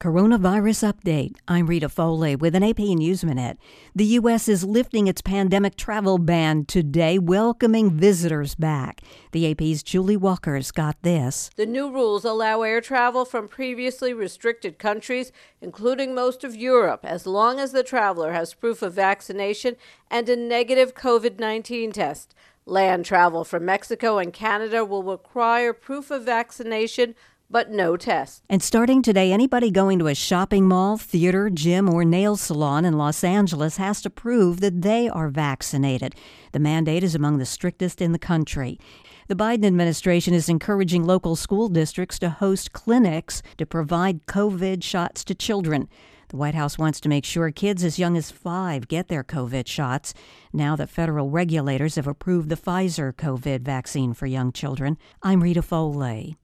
Coronavirus update. I'm Rita Foley with an AP News Minute. The U.S. is lifting its pandemic travel ban today, welcoming visitors back. The AP's Julie Walker's got this. The new rules allow air travel from previously restricted countries, including most of Europe, as long as the traveler has proof of vaccination and a negative COVID-19 test. Land travel from Mexico and Canada will require proof of vaccination, but no test. And starting today, anybody going to a shopping mall, theater, gym, or nail salon in Los Angeles has to prove that they are vaccinated. The mandate is among the strictest in the country. The Biden administration is encouraging local school districts to host clinics to provide COVID shots to children. The White House wants to make sure kids as young as 5 get their COVID shots now that federal regulators have approved the Pfizer COVID vaccine for young children. I'm Rita Foley.